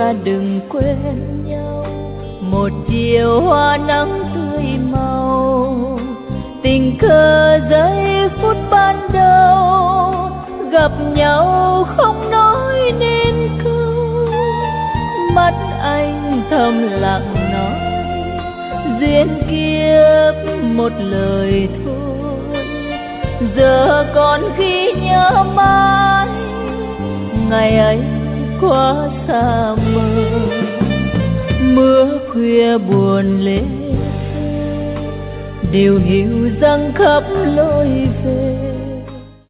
ta đừng quên nhau. Một chiều hoa nắng tươi màu, tình cờ giây phút ban đầu, gặp nhau không nói nên câu. Mắt anh thầm lặng nói duyên kiếp một lời thôi. Giờ còn khi nhớ mãi ngày ấy quá xa mờ. Mưa khuya buồn lê đều hiểu rằng khắp lối về